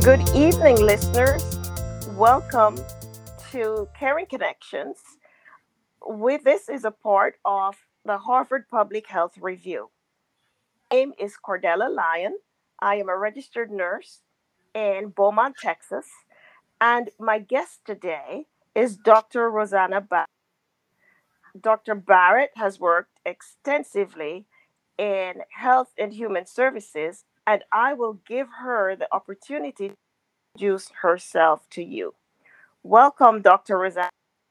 Good evening, listeners. Welcome to Caring Connections. This is a part of the Harvard Public Health Review. My name is Cordella Lyon. I am a registered nurse in Beaumont, Texas, and my guest today is Dr. Rosanna Barrett. Dr. Barrett has worked extensively in health and human services, and I will give her the opportunity to introduce herself to you. Welcome, Dr. Rosanna.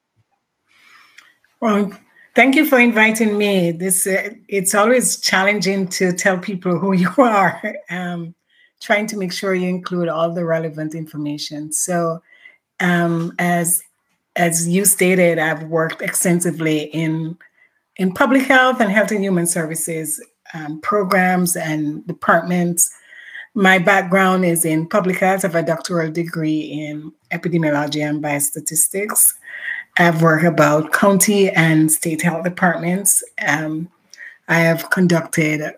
Well, thank you for inviting me. This it's always challenging to tell people who you are. Trying to make sure you include all the relevant information. So, um, as as you stated, I've worked extensively in public health and health and human services programs and departments. My background is in public health. I have a doctoral degree in epidemiology and biostatistics. I've worked about county and state health departments. I have conducted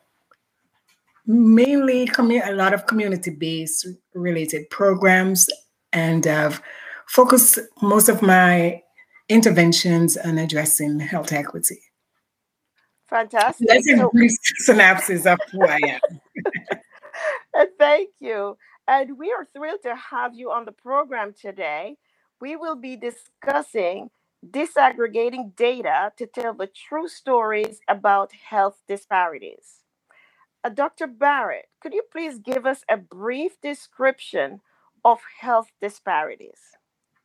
mainly a lot of community-based related programs, and I've focused most of my interventions on addressing health equity. Fantastic. That's a So, brief synopsis of who I am. thank you. And we are thrilled to have you on the program today. We will be discussing disaggregating data to tell the true stories about health disparities. Dr. Barrett, could you please give us a brief description of health disparities?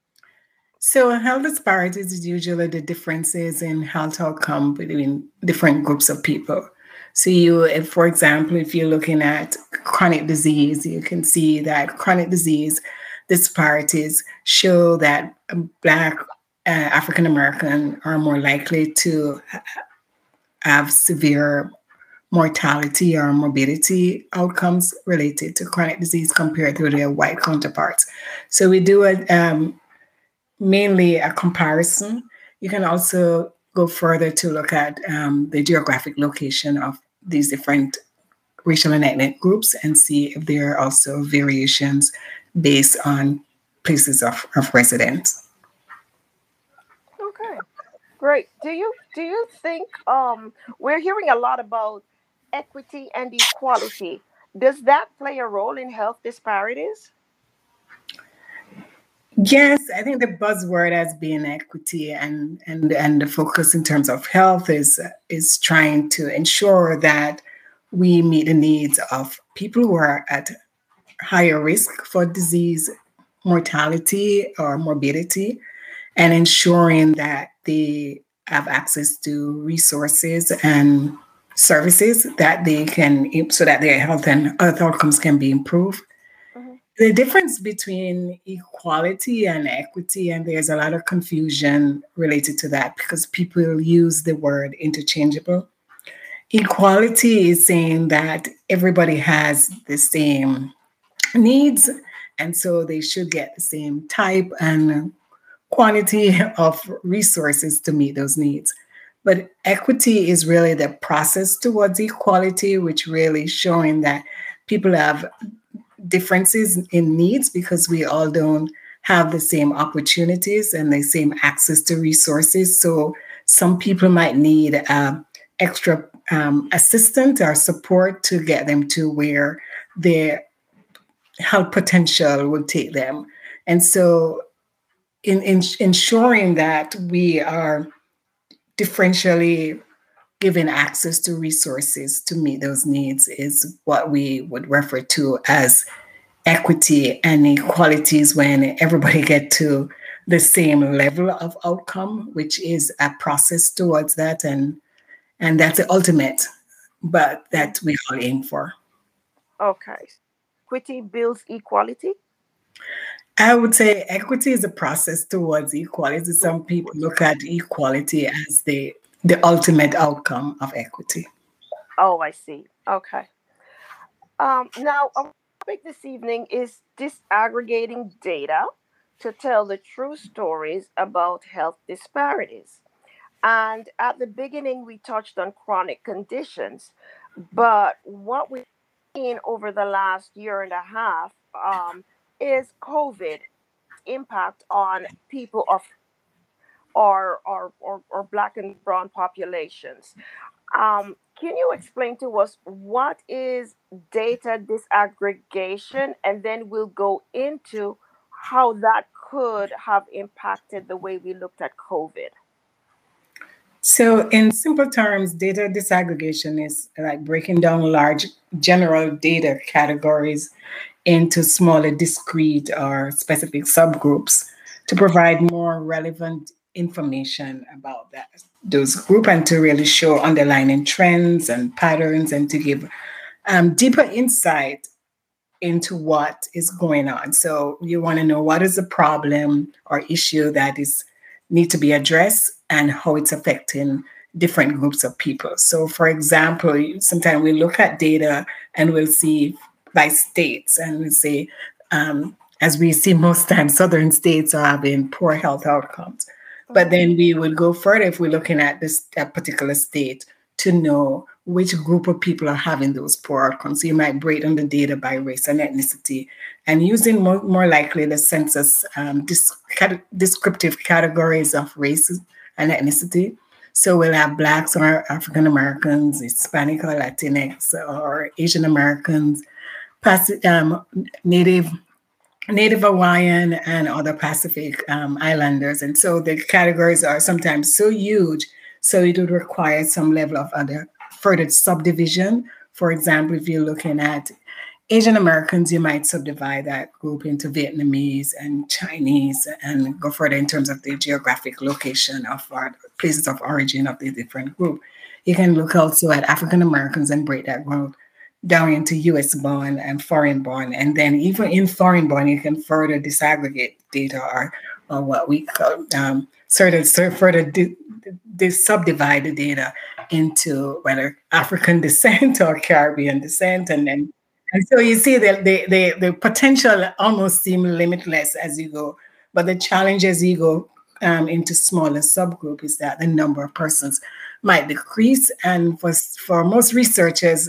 So, health disparities is usually the differences in health outcome between different groups of people. So, for example, if you're looking at chronic disease, you can see that chronic disease disparities show that Black African American are more likely to have severe mortality or morbidity outcomes related to chronic disease compared to their white counterparts. So, we do mainly a comparison. You can also go further to look at the geographic location of these different racial and ethnic groups and see if there are also variations based on places of residence. Okay, great. Do you think we're hearing a lot about equity and equality? Does that play a role in health disparities? Yes, I think the buzzword has been equity, and the focus in terms of health is trying to ensure that we meet the needs of people who are at higher risk for disease mortality or morbidity, and ensuring that they have access to resources and services that they can, so that their health and health outcomes can be improved. Hmm. The difference between equality and equity, and there's a lot of confusion related to that because people use the word interchangeable. Equality is saying that everybody has the same needs, and so they should get the same type and quantity of resources to meet those needs. But equity is really the process towards equality, which really showing that people have differences in needs because we all don't have the same opportunities and the same access to resources. So some people might need extra assistance or support to get them to where their health potential would take them. And so in ensuring that we are differentially given access to resources to meet those needs is what we would refer to as equity, and equalities when everybody get to the same level of outcome, which is a process towards that, and that's the ultimate, but that we all aim for. Okay. Equity builds equality. I would say equity is a process towards equality. Some people look at equality as the ultimate outcome of equity. Oh, I see. Okay. Now, our topic this evening is disaggregating data to tell the true stories about health disparities. And at the beginning, we touched on chronic conditions, but what we've seen over the last year and a half, is COVID impact on people of or black and brown populations? Can you explain to us what is data disaggregation, and then we'll go into how that could have impacted the way we looked at COVID? So, in simple terms, data disaggregation is like breaking down large general data categories into smaller, discrete, or specific subgroups to provide more relevant information about those group and to really show underlying trends and patterns and to give deeper insight into what is going on. So you want to know what is the problem or issue that is need to be addressed and how it's affecting different groups of people. So for example, sometimes we look at data and we'll see by states and we say, as we see most times, southern states are having poor health outcomes. But then we would go further if we're looking at this that particular state to know which group of people are having those poor outcomes. So you might break down the data by race and ethnicity, and using more likely the census descriptive categories of race and ethnicity. So we'll have Blacks or African Americans, Hispanic or Latinx or Asian Americans, Native Hawaiian and other Pacific Islanders. And so the categories are sometimes so huge, so it would require some level of other further subdivision. For example, if you're looking at Asian Americans, you might subdivide that group into Vietnamese and Chinese and go further in terms of the geographic location of our places of origin of the different group. You can look also at African Americans and break that group down into US born and foreign born. And then even in foreign born, you can further disaggregate data or what we call further subdivide the data into whether African descent or Caribbean descent. And so you see that the potential almost seem limitless as you go. But the challenge as you go into smaller subgroup is that the number of persons might decrease. And for most researchers,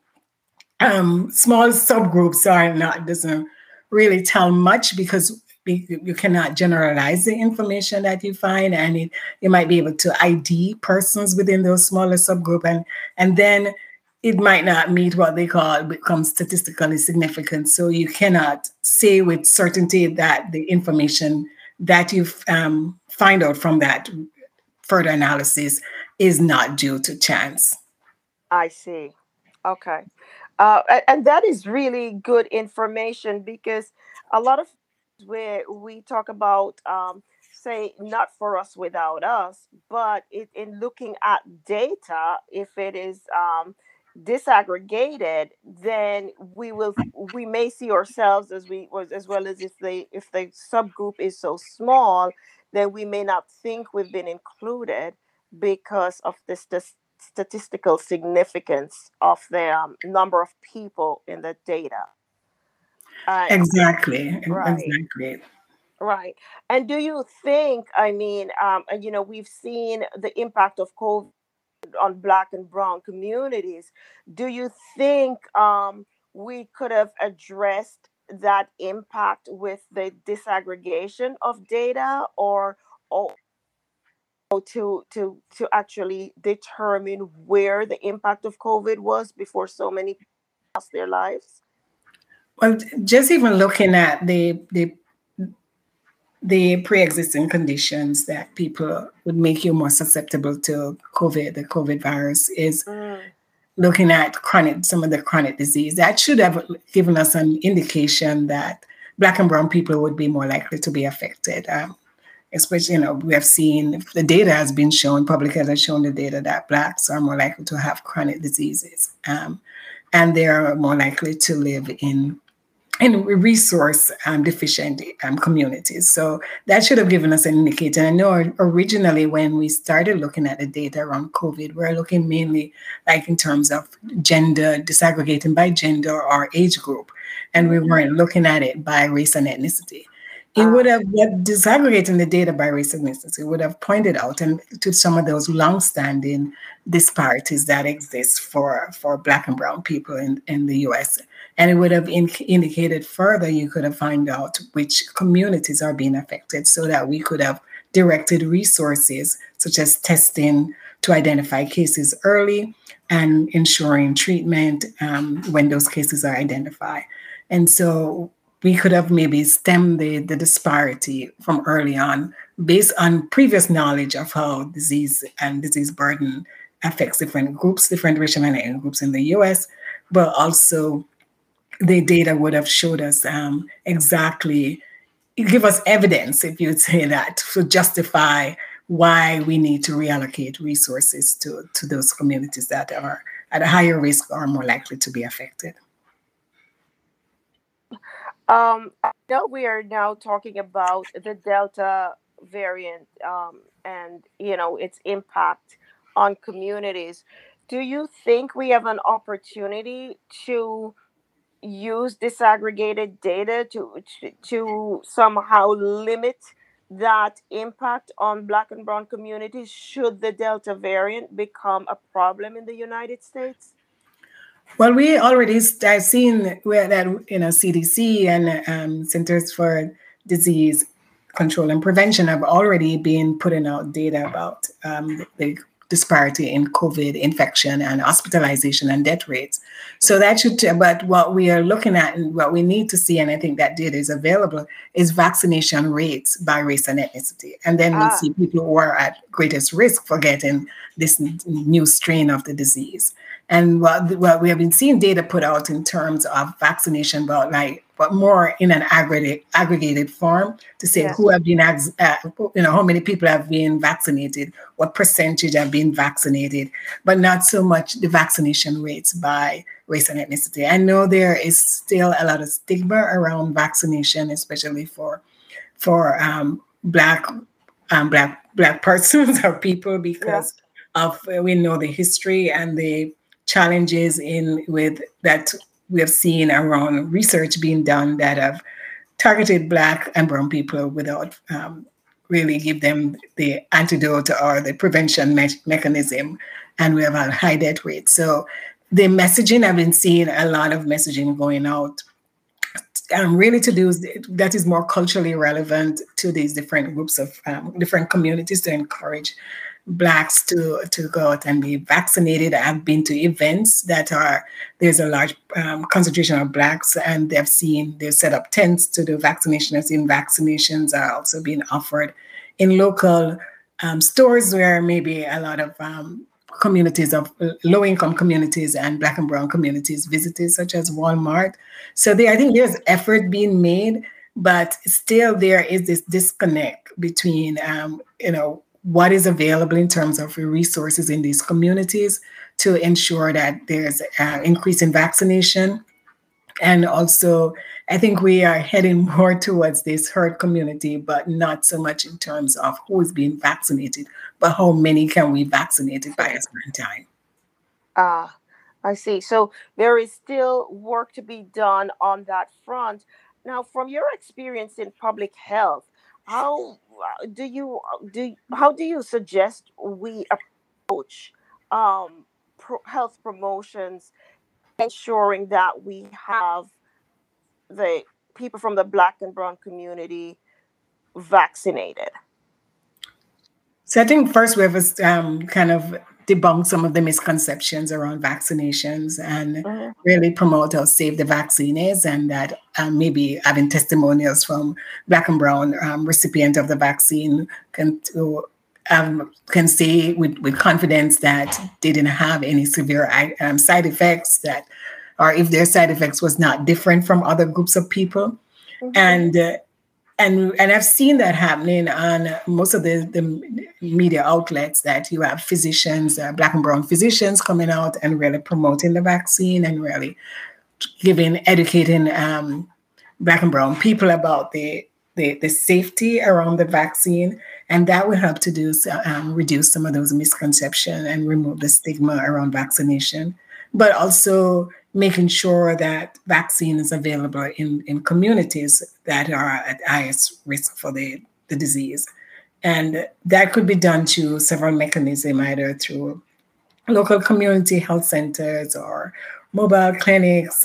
small subgroups doesn't really tell much because you cannot generalize the information that you find, and you might be able to ID persons within those smaller subgroup, and then it might not meet what they call become statistically significant. So you cannot say with certainty that the information that you find out from that further analysis is not due to chance. I see. Okay. And that is really good information because a lot of where we talk about, say, not for us without us, but in looking at data, if it is disaggregated, then we may see ourselves as well as if the subgroup is so small, then we may not think we've been included because of this statistical significance of the number of people in the data. Exactly. Right. Exactly. Right. And do you think, I mean, we've seen the impact of COVID on Black and Brown communities. Do you think we could have addressed that impact with the disaggregation of data, or to actually determine where the impact of COVID was before so many people lost their lives? Well, just even looking at the pre-existing conditions that people would make you more susceptible to COVID, the COVID virus, is looking at some of the chronic disease. That should have given us an indication that Black and Brown people would be more likely to be affected. Especially, we have seen the data has been shown, public health has shown the data that Blacks are more likely to have chronic diseases. And they are more likely to live in resource deficient communities. So that should have given us an indicator. I know originally when we started looking at the data around COVID, we're looking mainly like in terms of gender, disaggregating by gender or age group. And we weren't looking at it by race and ethnicity. It would have, disaggregating the data by race and ethnicity would have pointed out to some of those longstanding disparities that exist for Black and Brown people in the US. And it would have indicated further, you could have found out which communities are being affected so that we could have directed resources such as testing to identify cases early and ensuring treatment when those cases are identified. And so we could have maybe stemmed the disparity from early on based on previous knowledge of how disease and disease burden affects different groups, different racial minority groups in the US, but also the data would have showed us exactly, give us evidence, if you would say that, to justify why we need to reallocate resources to those communities that are at a higher risk or more likely to be affected. I know we are now talking about the Delta variant, and its impact on communities. Do you think we have an opportunity to use disaggregated data to somehow limit that impact on Black and Brown communities should the Delta variant become a problem in the United States? Well, we already have seen where that CDC and Centers for Disease Control and Prevention have already been putting out data about the disparity in COVID infection and hospitalization and death rates. So that should, but what we are looking at and what we need to see, and I think that data is available, is vaccination rates by race and ethnicity. And then we'll see people who are at greatest risk for getting this new strain of the disease. And what we have been seeing data put out in terms of vaccination, but more in an aggregated form to say who have been, how many people have been vaccinated, what percentage have been vaccinated, but not so much the vaccination rates by race and ethnicity. I know there is still a lot of stigma around vaccination, especially for black persons or people, because of we know the history and the challenges with that we have seen around research being done that have targeted Black and Brown people without really give them the antidote or the prevention mechanism, and we have a high death rate. So the messaging, I've been seeing a lot of messaging going out really to do that is more culturally relevant to these different groups of different communities to encourage Blacks to go out and be vaccinated. I've been to events there's a large concentration of Blacks, and they've set up tents to do vaccination. I've seen vaccinations are also being offered in local stores where maybe a lot of communities of low-income communities and Black and Brown communities visited, such as Walmart. So I think there's effort being made, but still there is this disconnect between what is available in terms of resources in these communities to ensure that there's increase in vaccination. And also, I think we are heading more towards this herd community, but not so much in terms of who is being vaccinated, but how many can we vaccinate by a certain time. I see. So there is still work to be done on that front. Now, from your experience in public health, how do you suggest we approach health promotions, ensuring that we have the people from the Black and Brown community vaccinated? So I think first we have to kind of debunk some of the misconceptions around vaccinations and really promote how safe the vaccine is, and that maybe having testimonials from Black and Brown recipient of the vaccine can say with confidence that they didn't have any severe side effects, or if their side effects was not different from other groups of people. And I've seen that happening on most of the media outlets, that you have physicians, Black and Brown physicians coming out and really promoting the vaccine and really educating Black and Brown people about the safety around the vaccine. And that will help to reduce some of those misconceptions and remove the stigma around vaccination, but also making sure that vaccine is available in communities that are at highest risk for the disease. And that could be done through several mechanisms, either through local community health centers or mobile clinics,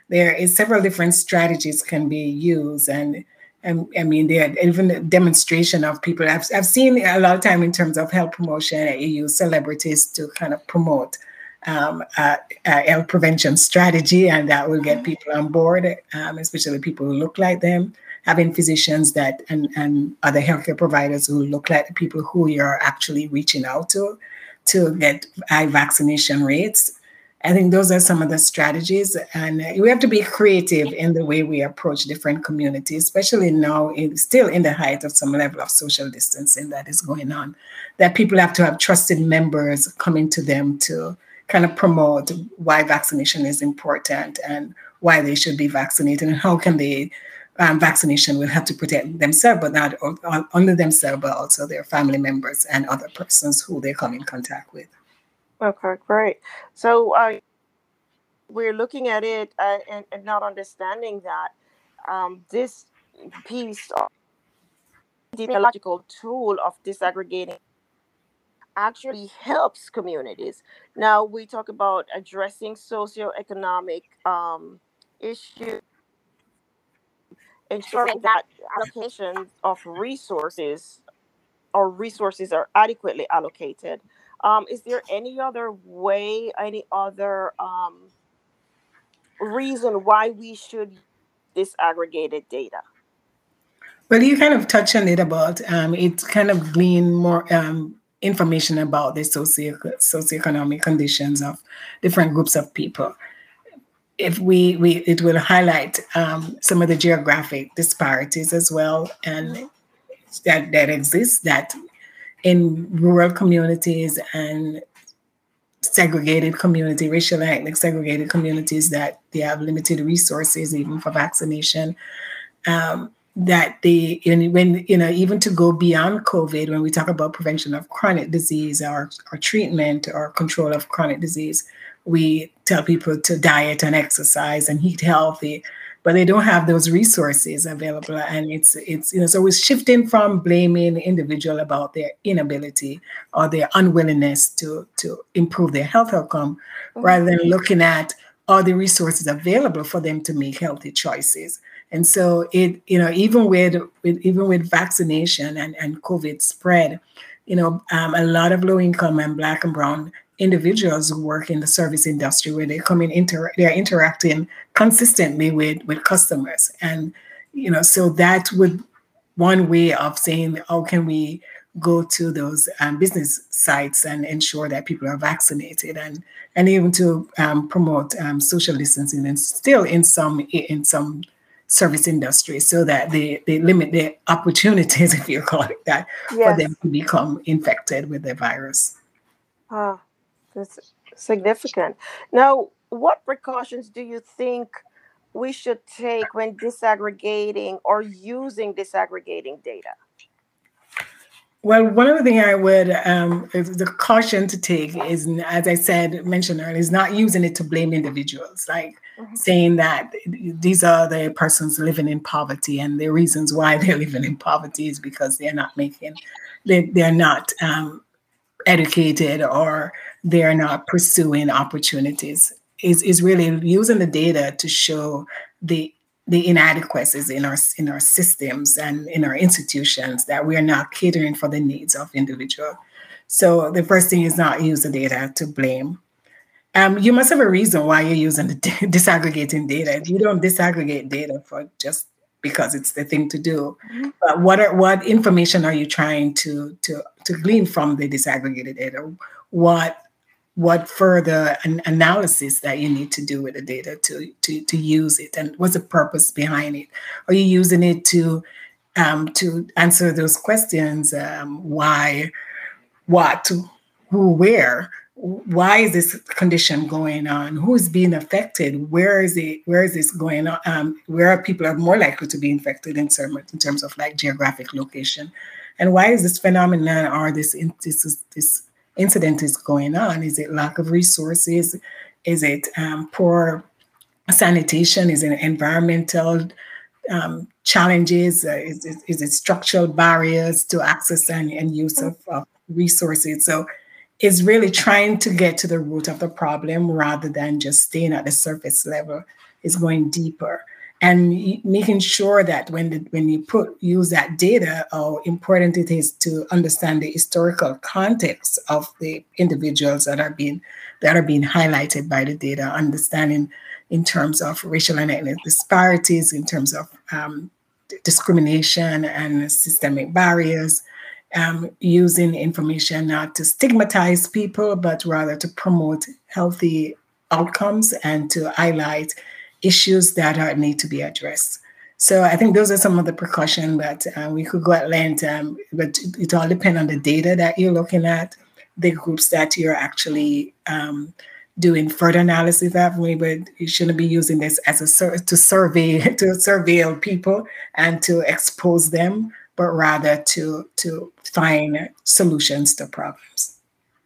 there is several different strategies can be used, and I mean, there even the demonstration of people. I've seen a lot of time in terms of health promotion, you use celebrities to kind of promote health prevention strategy, and that will get people on board, especially people who look like them. Having physicians that and other healthcare providers who look like the people who you're actually reaching out to get high vaccination rates. I think those are some of the strategies, and we have to be creative in the way we approach different communities, especially now, still in the height of some level of social distancing that is going on. That people have to have trusted members coming to them to kind of promote why vaccination is important and why they should be vaccinated and how can they vaccination will have to protect themselves, but not only themselves, but also their family members and other persons who they come in contact with. Okay, great. So we're looking at it and not understanding that this piece of technological tool of disaggregating actually helps communities. Now we talk about addressing socioeconomic issues, ensuring that allocations of resources or resources are adequately allocated. Is there any other way, any other reason why we should use disaggregated data? Well, you kind of touched on it about it kind of glean more information about the socioeconomic conditions of different groups of people. If we it will highlight some of the geographic disparities as well, and that exists that in rural communities and segregated community, racial and ethnic segregated communities, that they have limited resources even for vaccination. That they, when even to go beyond COVID, when we talk about prevention of chronic disease or treatment or control of chronic disease, we tell people to diet and exercise and eat healthy, but they don't have those resources available. And it's so we're shifting from blaming the individual about their inability or their unwillingness to improve their health outcome, rather than looking at all the resources available for them to make healthy choices. And so even with vaccination and COVID spread, a lot of low income and Black and brown individuals who work in the service industry, where they come in, they're interacting consistently with customers. And, so that would one way of saying, how can we go to those business sites and ensure that people are vaccinated, and even to promote social distancing, and still in some service industry, so that they limit the opportunities, if you call it that, for them to become infected with the virus. That's significant. Now, what precautions do you think we should take when disaggregating or using disaggregating data? Well, one of the things I would, the caution to take is, as I mentioned earlier, is not using it to blame individuals, like saying that these are the persons living in poverty, and the reasons why they're living in poverty is because they're not educated, or they're not pursuing opportunities. Is really using the data to show the inadequacies in our systems and in our institutions, that we are not catering for the needs of individuals. So the first thing is not use the data to blame. You must have a reason why you're using the disaggregating data. You don't disaggregate data for just because it's the thing to do. But what information are you trying to glean from the disaggregated data? What further analysis that you need to do with the data to use it, and what's the purpose behind it? Are you using it to answer those questions? Why, what, who, where? Why is this condition going on? Who is being affected? Where is this going on? Where people are more likely to be infected in terms of like geographic location? And why is this phenomenon or this incident is going on? Is it lack of resources? Is it poor sanitation? Is it environmental challenges? Is it structural barriers to access and use of resources? So it's really trying to get to the root of the problem rather than just staying at the surface level is going deeper and making sure that when you use that data, how important it is to understand the historical context of the individuals that are being highlighted by the data, understanding in terms of racial and ethnic disparities, in terms of discrimination and systemic barriers, using information not to stigmatize people, but rather to promote healthy outcomes and to highlight issues that need to be addressed. So I think those are some of the precautions that we could go at length, but it all depends on the data that you're looking at, the groups that you're actually doing further analysis of. But you shouldn't be using this as to surveil people and to expose them, but rather to find solutions to problems.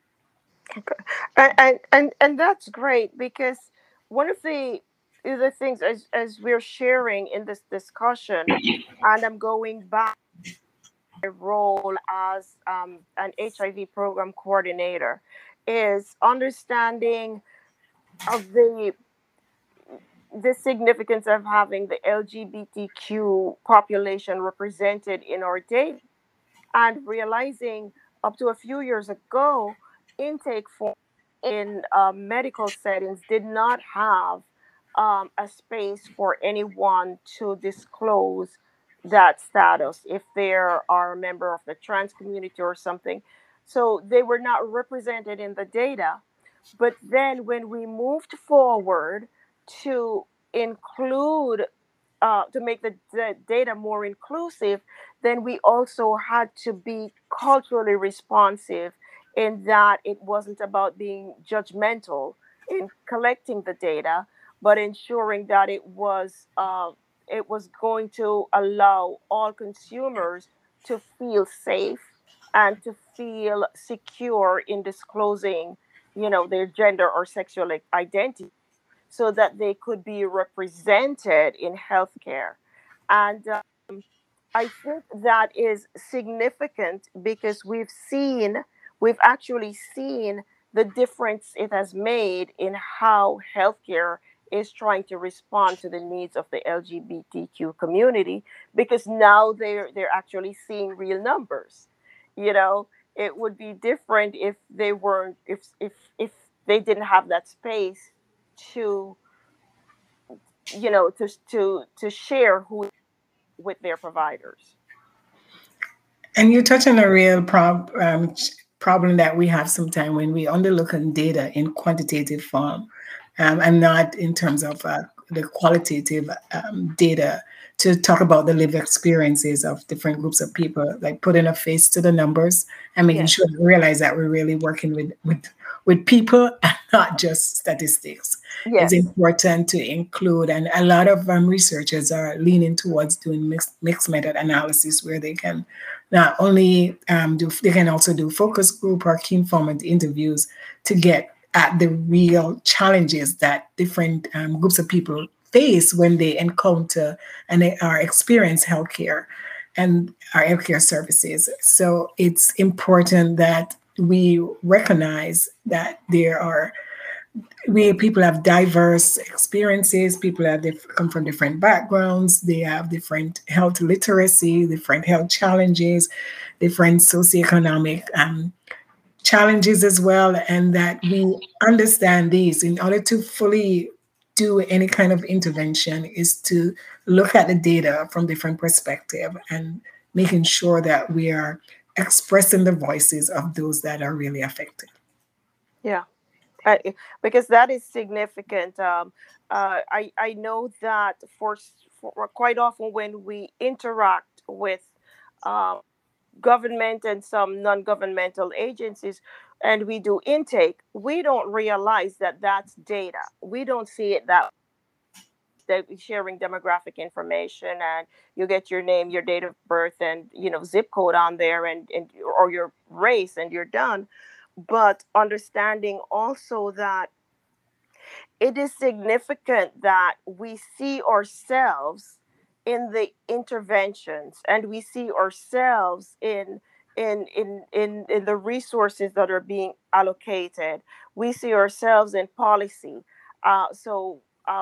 And that's great because one of the things as we're sharing in this discussion, and I'm going back to my role as an HIV program coordinator, is understanding of the significance of having the LGBTQ population represented in our data, and realizing up to a few years ago, intake forms in medical settings did not have a space for anyone to disclose that status if they are a member of the trans community or something. So they were not represented in the data. But then when we moved forward to include to make the data more inclusive, then we also had to be culturally responsive in that it wasn't about being judgmental in collecting the data, but ensuring that it was going to allow all consumers to feel safe and to feel secure in disclosing, their gender or sexual identity so that they could be represented in healthcare. And I think that is significant because we've actually seen the difference it has made in how healthcare is trying to respond to the needs of the LGBTQ community, because now they're actually seeing real numbers. You know, it would be different if they weren't if they didn't have that space to to share who with their providers. And you touch on a real problem that we have sometimes when we only look at data in quantitative form, and not in terms of the qualitative data to talk about the lived experiences of different groups of people, like putting a face to the numbers and making Yes. sure we realize that we're really working with people and not just statistics. It's Yes. important to include, and a lot of researchers are leaning towards doing mixed method analysis where they can not only they can also do focus group or key informant interviews to get at the real challenges that different groups of people face when they encounter and they are experience healthcare and our healthcare services. So it's important that we recognize that people have diverse experiences. People come from different backgrounds. They have different health literacy, different health challenges, different socioeconomic challenges as well, and that we understand these in order to fully do any kind of intervention is to look at the data from different perspective and making sure that we are expressing the voices of those that are really affected. Yeah. Because that is significant. I know that for quite often when we interact with um, government and some non-governmental agencies, and we do intake, we don't realize that that's data. We don't see it that sharing demographic information, and you get your name, your date of birth, and zip code on there, and or your race, and you're done. But understanding also that it is significant that we see ourselves in the interventions, and we see ourselves in the resources that are being allocated. We see ourselves in policy. So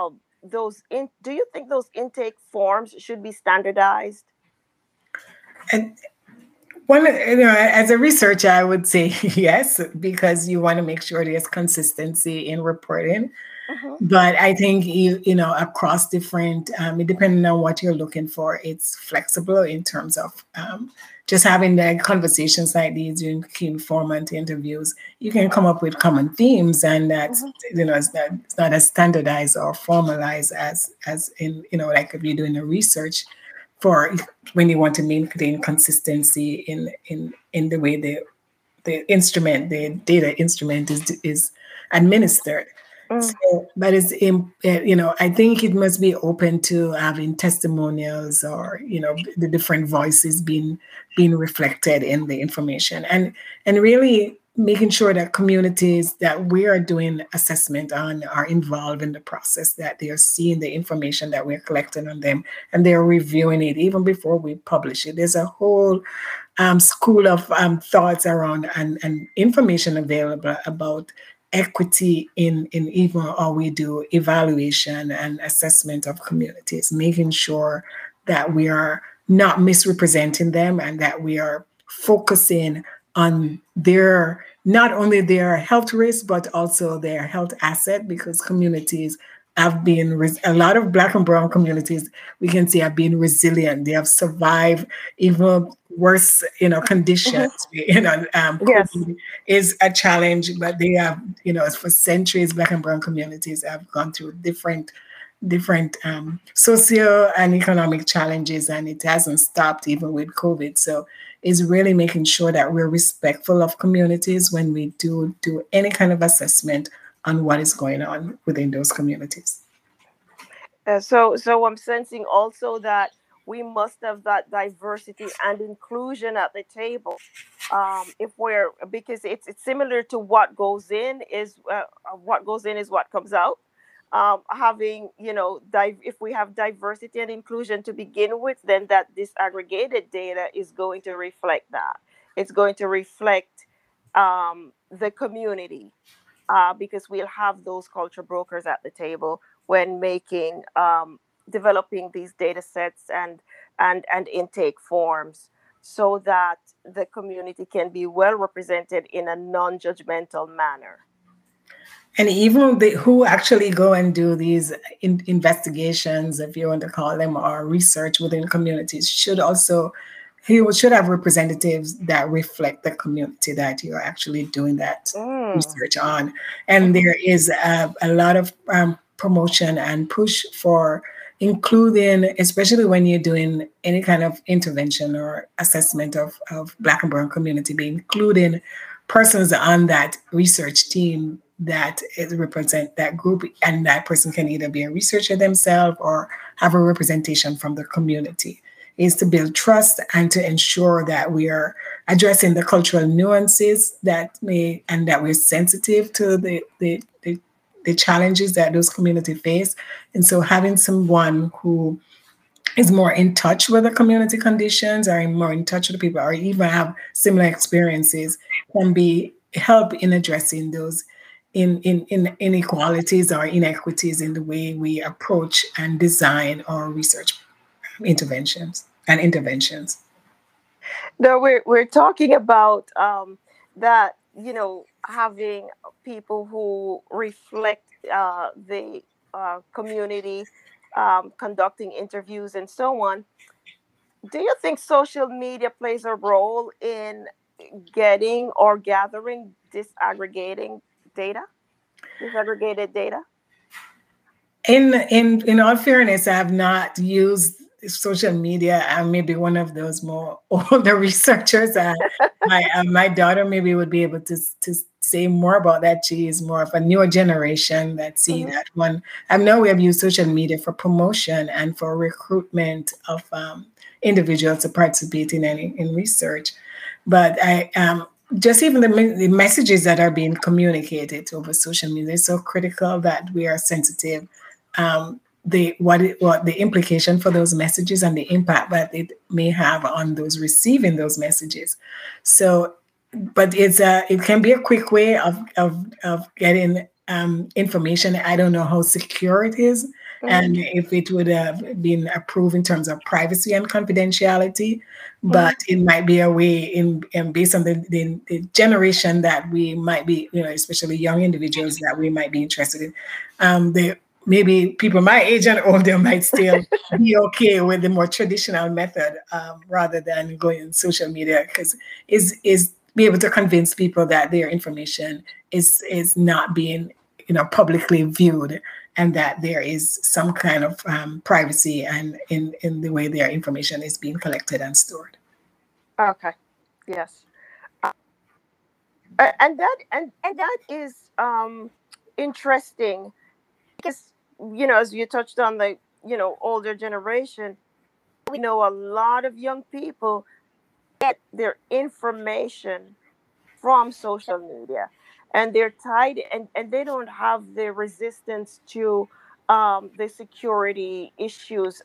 do you think those intake forms should be standardized? And as a researcher, I would say yes, because you want to make sure there's consistency in reporting. Mm-hmm. But I think across different, depending on what you're looking for, it's flexible in terms of just having the conversations like these during key informant interviews. You can come up with common themes, and that's Mm-hmm. it's not as standardized or formalized as in like if you're doing a research for when you want to maintain consistency in the way the data instrument is administered. Mm. So, but I think it must be open to having testimonials or the different voices being reflected in the information, and really making sure that communities that we are doing assessment on are involved in the process, that they are seeing the information that we're collecting on them, and they're reviewing it even before we publish it. There's a whole school of thoughts around and information available about equity in even how we do evaluation and assessment of communities, making sure that we are not misrepresenting them and that we are focusing on their not only their health risk but also their health asset, because communities have been a lot of Black and brown communities we can see have been resilient. They have survived even worse conditions. Mm-hmm. Yes. COVID is a challenge, but they have for centuries Black and brown communities have gone through different socio and economic challenges, and it hasn't stopped even with COVID. So it's really making sure that we're respectful of communities when we do any kind of assessment on what is going on within those communities. So I'm sensing also that we must have that diversity and inclusion at the table. If we're because it's similar to what goes in is what comes out. Having if we have diversity and inclusion to begin with, then that disaggregated data is going to reflect that. It's going to reflect the community, because we'll have those culture brokers at the table when making developing these data sets and intake forms, so that the community can be well represented in a non-judgmental manner. And even who actually go and do these investigations, if you want to call them, or research within communities, should have representatives that reflect the community that you're actually doing that research on. And there is a lot of promotion and push for including, especially when you're doing any kind of intervention or assessment of Black and brown community, be including persons on that research team that represent that group, and that person can either be a researcher themselves or have a representation from the community, is to build trust and to ensure that we are addressing the cultural nuances that we're sensitive to the challenges that those communities face. And so having someone who is more in touch with the community conditions, or more in touch with the people, or even have similar experiences, can be help in addressing those in inequalities or inequities in the way we approach and design our research interventions. No, we're talking about that, having people who reflect the community, conducting interviews and so on. Do you think social media plays a role in getting or gathering disaggregated data? In all fairness, I have not used social media. I'm maybe one of those more older researchers. My daughter maybe would be able to say more about that. She is more of a newer generation that see that one. I know we have used social media for promotion and for recruitment of individuals to participate in research. But just even the messages that are being communicated over social media is so critical that we are sensitive. What the implication for those messages and the impact that it may have on those receiving those messages. So, but it can be a quick way of getting information. I don't know how secure it is, and if it would have been approved in terms of privacy and confidentiality, Mhm. but it might be a way in based on the generation that we might be, especially young individuals that we might be interested in. The maybe people my age and older might still be okay with the more traditional method rather than going on social media, because is be able to convince people that their information is not being publicly viewed, and that there is some kind of privacy and in the way their information is being collected and stored. Okay. Yes. And that is interesting because as you touched on the older generation, we know a lot of young people get their information from social media, and they're tied, and they don't have the resistance to the security issues.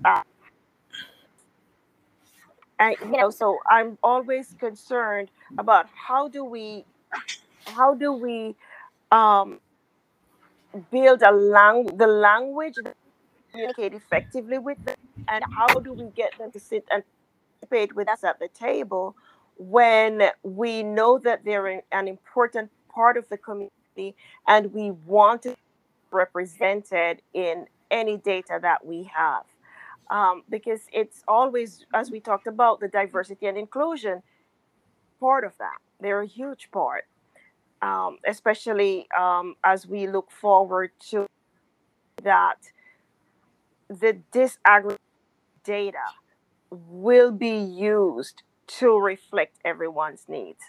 And so I'm always concerned about how do we um, build the language that communicate effectively with them, and how do we get them to sit and participate with us at the table when we know that they're an important part of the community, and we want to be represented in any data that we have. Because it's always, as we talked about, the diversity and inclusion part of that. They're a huge part, especially as we look forward to that the disaggregated data will be used to reflect everyone's needs.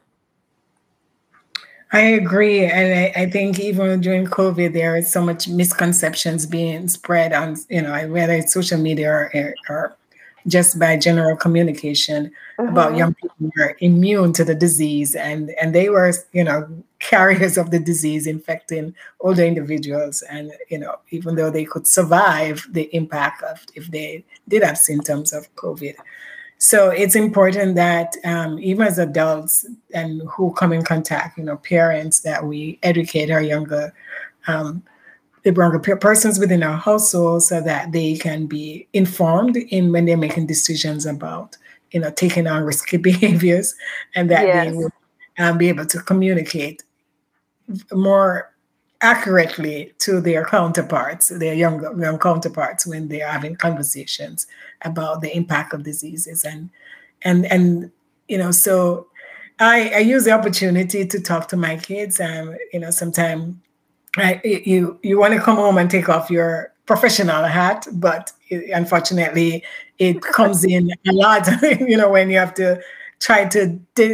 I agree, and I think even during COVID, there is so much misconceptions being spread on, whether it's social media or just by general communication about Mm-hmm. young people who are immune to the disease, and they were, carriers of the disease, infecting older individuals, and even though they could survive the impact of if they did have symptoms of COVID. So it's important that even as adults and who come in contact, parents, that we educate our um, persons within our household so that they can be informed in when they're making decisions about, taking on risky behaviors, and that they Yes. will be able to communicate more accurately to their counterparts, their young counterparts, when they are having conversations about the impact of diseases. And so I use the opportunity to talk to my kids. Sometimes you want to come home and take off your professional hat, but unfortunately, it comes in a lot. When you have to try to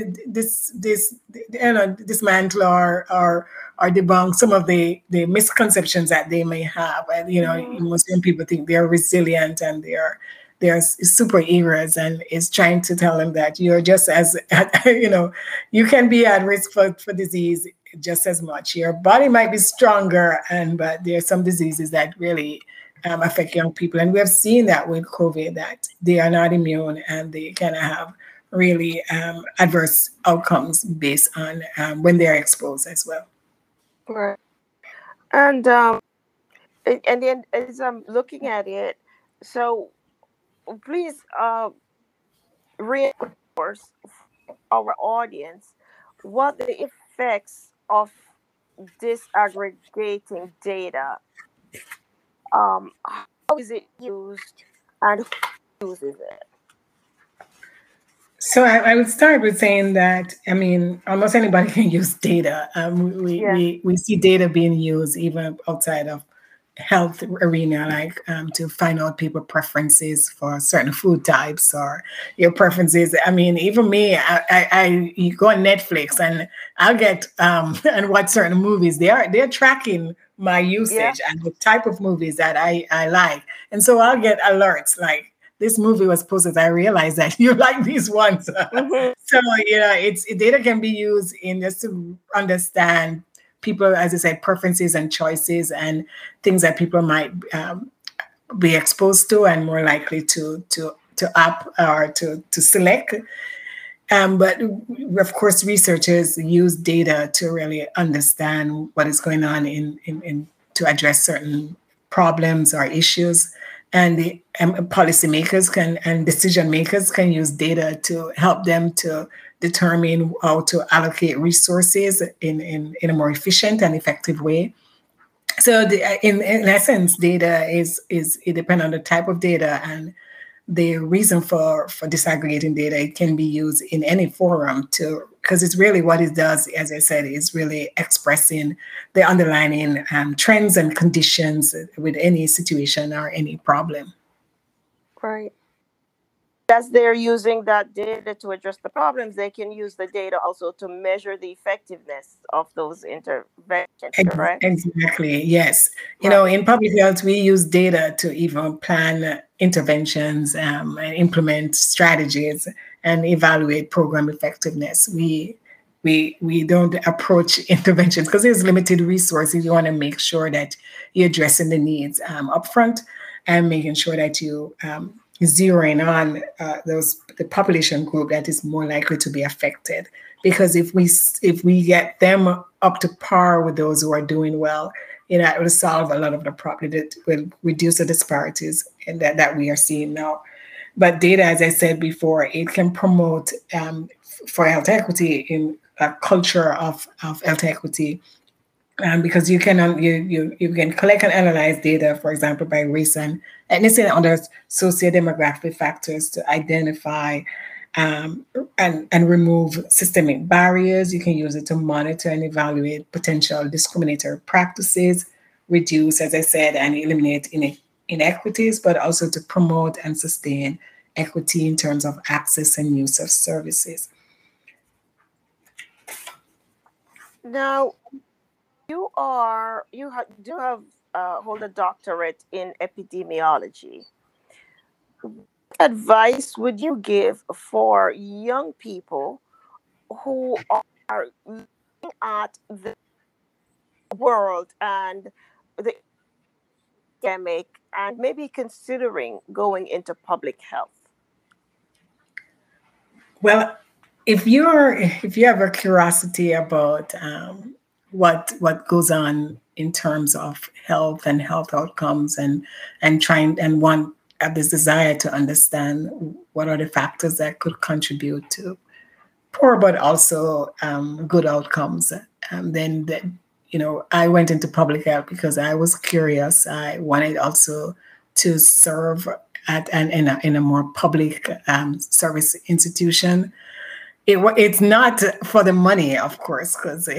dismantle or debunk some of the misconceptions that they may have. And Mm-hmm. Muslim people think they're resilient and they're superheroes, and is trying to tell them that you're just as you can be at risk for disease just as much. Your body might be stronger, but there are some diseases that really affect young people, and we have seen that with COVID, that they are not immune and they kind of have really adverse outcomes based on when they're exposed as well. Right. And and then as I'm looking at it, so please reinforce our audience what the effects of disaggregating data, how is it used, and who uses it? So I would start with saying that, I mean, almost anybody can use data. Yeah. We see data being used even outside of health arena, like to find out people preferences for certain food types or your preferences. I mean, even me, you go on Netflix and I'll get and watch certain movies. They're tracking my Yeah. usage and the type of movies that I like, and so I'll get alerts like, this movie was posted. I realized that you like these ones. Mm-hmm. So it's data can be used in just to understand people, as I said, preferences and choices and things that people might be exposed to and more likely to opt or to select. But of course, researchers use data to really understand what is going on in to address certain problems or issues. And the policymakers and decision makers can use data to help them to determine how to allocate resources in a more efficient and effective way. So in essence, data is it depends on the type of data and the reason for disaggregating data. It can be used in any forum to, because it's really what it does, as I said, is really expressing the underlying trends and conditions with any situation or any problem. Right. As they're using that data to address the problems, they can use the data also to measure the effectiveness of those interventions, correct? Exactly, yes. You Right. know, in public health, we use data to even plan interventions and implement strategies and evaluate program effectiveness. We don't approach interventions because there's limited resources. You want to make sure that you're addressing the needs upfront and making sure that you zeroing on the population group that is more likely to be affected. Because if we get them up to par with those who are doing well, you know, it will solve a lot of the problem. That will reduce the disparities and that we are seeing now. But data, as I said before, it can promote for health equity in a culture of health equity. Because you can collect and analyze data, for example, by race and ethnicity and other socio-demographic factors to identify and remove systemic barriers. You can use it to monitor and evaluate potential discriminatory practices, reduce, as I said, and eliminate inequities, but also to promote and sustain equity in terms of access and use of services. Now, you do have hold a doctorate in epidemiology. What advice would you give for young people who are looking at the world and the pandemic and maybe considering going into public health? Well, if you have a curiosity about what goes on in terms of health and health outcomes and want this desire to understand what are the factors that could contribute to poor but also good outcomes, then I went into public health because I was curious. I wanted also to serve in a more public service institution. It's not for the money, of course, because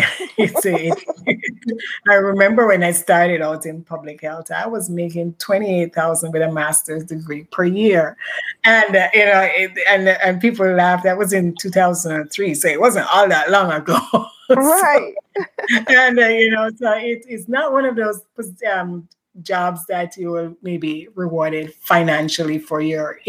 I remember when I started out in public health, I was making $28,000 with a master's degree per year, and and people laughed. That was in 2003, so it wasn't all that long ago. Right. And so it's not one of those jobs that you will maybe rewarded financially for your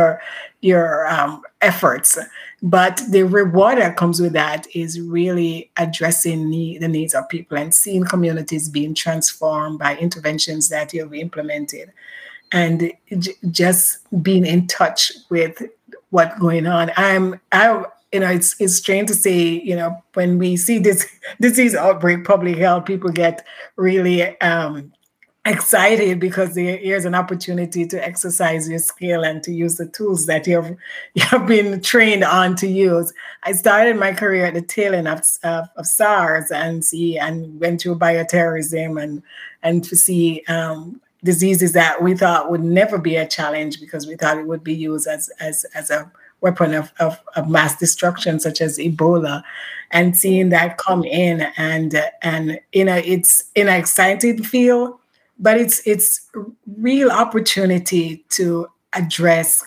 efforts, but the reward that comes with that is really addressing the needs of people and seeing communities being transformed by interventions that you have implemented, and just being in touch with what's going on. It's strange to say, when we see this disease outbreak, public health, people get really excited because here's an opportunity to exercise your skill and to use the tools that you have been trained on to use. I started my career at the tail end of SARS and went through bioterrorism and to see diseases that we thought would never be a challenge because we thought it would be used as a weapon of mass destruction, such as Ebola, and seeing that come in and it's in an exciting field. But it's real opportunity to address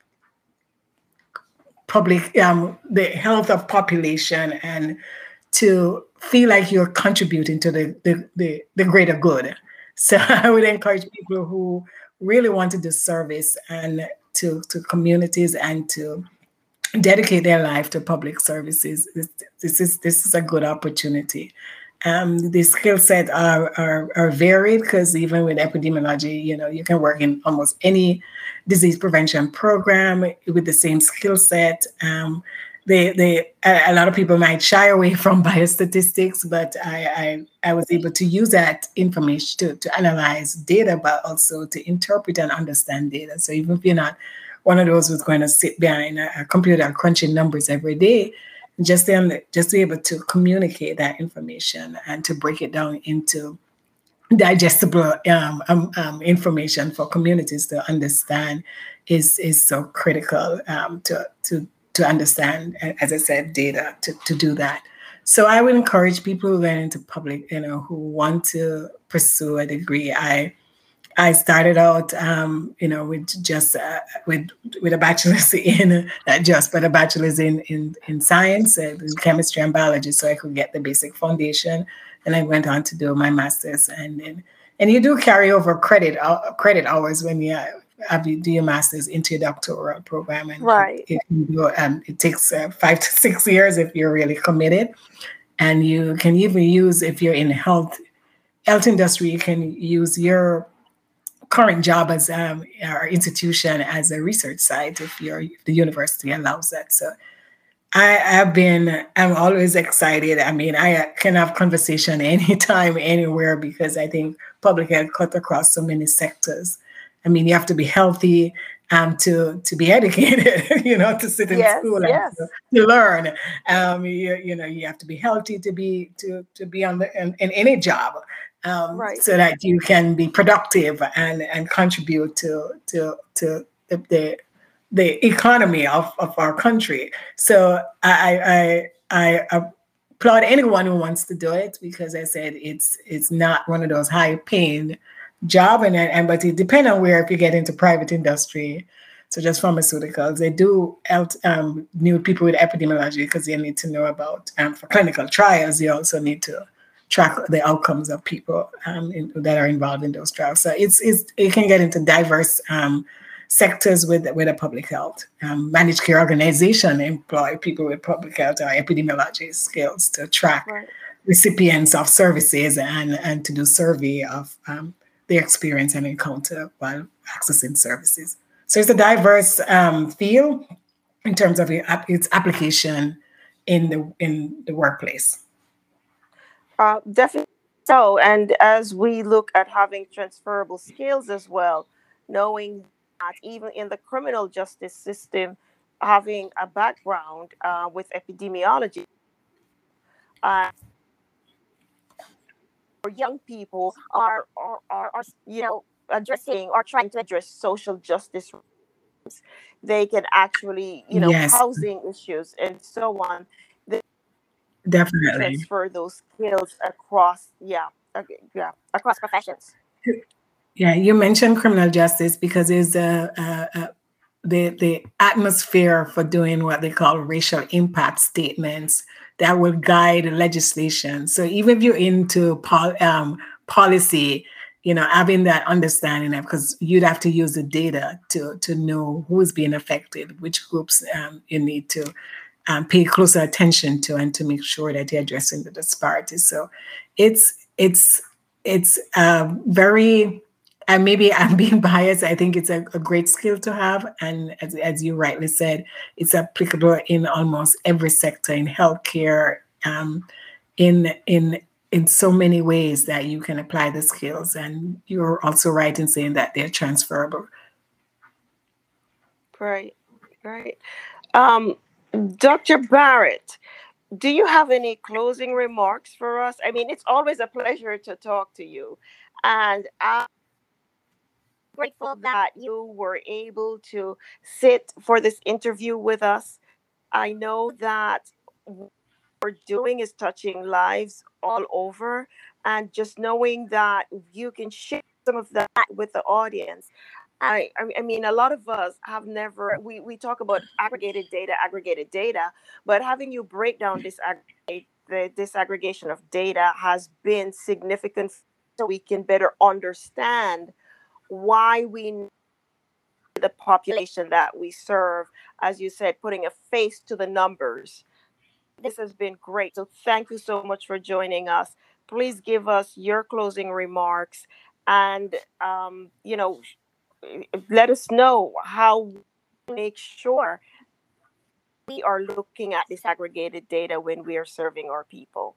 public the health of population and to feel like you're contributing to the greater good. So I would encourage people who really want to do service and to communities and to dedicate their life to public services. This is a good opportunity. The skill set are varied because even with epidemiology, you can work in almost any disease prevention program with the same skill set. a lot of people might shy away from biostatistics, but I was able to use that information to analyze data, but also to interpret and understand data. So even if you're not one of those who's going to sit behind a computer crunching numbers every day, just be able to communicate that information and to break it down into digestible information for communities to understand is so critical to understand, as I said, data to do that. So I would encourage people who get into public, who want to pursue a degree. I started out, with just with a bachelor's in not just, but a bachelor's in science, in chemistry and biology, so I could get the basic foundation. And I went on to do my master's, and you do carry over credit hours when you do your master's into your doctoral program, and Right. it takes 5 to 6 years if you're really committed, and you can even use, if you're in health industry, you can use your current job as our institution as a research site if the university allows that. So I'm always excited. I mean, I can have conversation anytime, anywhere, because I think public health cut across so many sectors. I mean, you have to be healthy to be educated, to sit in Yes, school and yes. to learn. You have to be healthy to be in any job, Right. so that you can be productive and contribute to the economy of our country. So I applaud anyone who wants to do it, because I said it's not one of those high paying job, but it depends on where, if you get into private industry, so just pharmaceuticals, they do need people with epidemiology, because they need to know about, for clinical trials, you also need to track the outcomes of people that are involved in those trials. So it can get into diverse sectors with a public health. Managed care organization employ people with public health or epidemiology skills to track Right. recipients of services and to do survey of their experience and encounter while accessing services. So it's a diverse field in terms of its application in the workplace. Definitely so. And as we look at having transferable skills as well, knowing that even in the criminal justice system, having a background with epidemiology, uh, or young people are addressing or trying to address social justice, they can actually, Yes, housing issues and so on. They definitely. transfer those skills across, yeah, okay, yeah, across professions. Yeah, you mentioned criminal justice because there's the atmosphere for doing what they call racial impact statements that will guide legislation. So even if you're into policy, having that understanding of, because you'd have to use the data to know who's being affected, which groups you need to pay closer attention to, and to make sure that you're addressing the disparities. So it's very, and maybe I'm being biased. I think it's a great skill to have, and as you rightly said, it's applicable in almost every sector in healthcare, in so many ways that you can apply the skills. And you're also right in saying that they're transferable. Right, right. Um, Dr. Barrett, do you have any closing remarks for us? I mean, it's always a pleasure to talk to you. And I'm grateful that you were able to sit for this interview with us. I know that what we're doing is touching lives all over. And just knowing that you can share some of that with the audience. I mean, a lot of us have never, we talk about aggregated data, but having you break down the disaggregation of data has been significant, so we can better understand why we need the population that we serve. As you said, putting a face to the numbers. This has been great. So thank you so much for joining us. Please give us your closing remarks, and let us know how we make sure we are looking at disaggregated data when we are serving our people?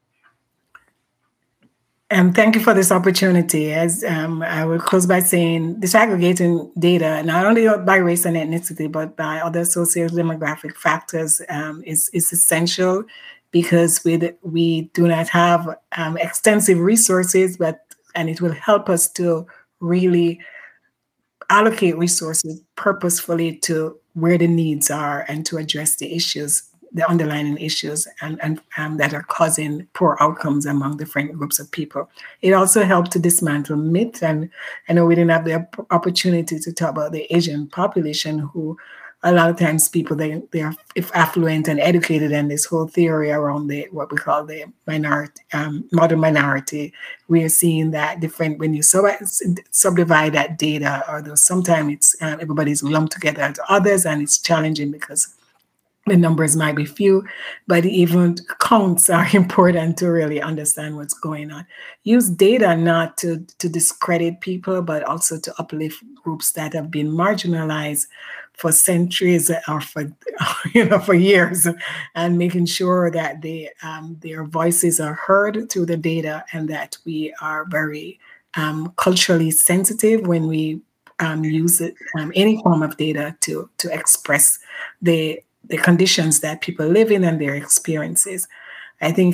Thank you for this opportunity. As I will close by saying, disaggregating data, not only by race and ethnicity, but by other socio-demographic factors, is essential because we do not have extensive resources, and it will help us to really allocate resources purposefully to where the needs are and to address the underlying issues and that are causing poor outcomes among different groups of people. It also helps to dismantle myths. And I know we didn't have the opportunity to talk about the Asian population, who a lot of times people they are if affluent and educated, and this whole theory around the what we call the minority modern minority. We are seeing that different when you subdivide that data, or sometimes it's everybody's lumped together as others, and it's challenging because the numbers might be few, but even counts are important to really understand what's going on. Use data not to discredit people, but also to uplift groups that have been marginalized for centuries or for for years, and making sure that their voices are heard through the data, and that we are very culturally sensitive when we use it, any form of data to express the conditions that people live in and their experiences. I think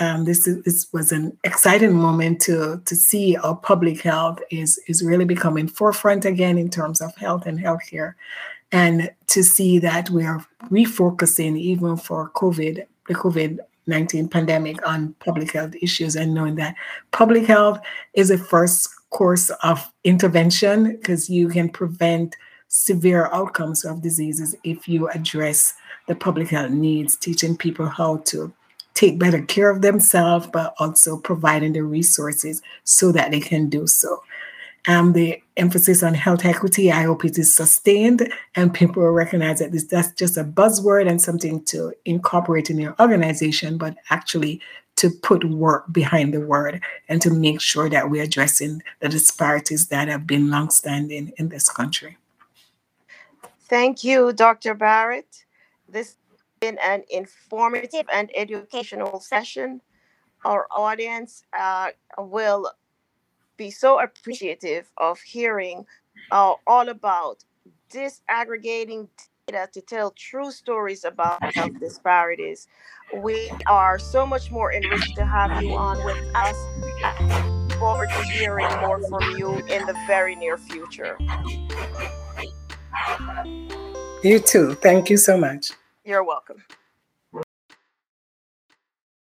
this was an exciting moment to see how public health is really becoming forefront again in terms of health and healthcare, and to see that we are refocusing even for the COVID-19 pandemic on public health issues, and knowing that public health is a first course of intervention because you can prevent severe outcomes of diseases if you address the public health needs, teaching people how to take better care of themselves, but also providing the resources so that they can do so. The emphasis on health equity, I hope it is sustained and people will recognize that that's just a buzzword and something to incorporate in your organization, but actually to put work behind the word and to make sure that we're addressing the disparities that have been longstanding in this country. Thank you, Dr. Barrett. This has been an informative and educational session. Our audience will be so appreciative of hearing all about disaggregating data to tell true stories about health disparities. We are so much more enriched to have you on with us. I look forward to hearing more from you in the very near future. You too. Thank you so much. You're welcome.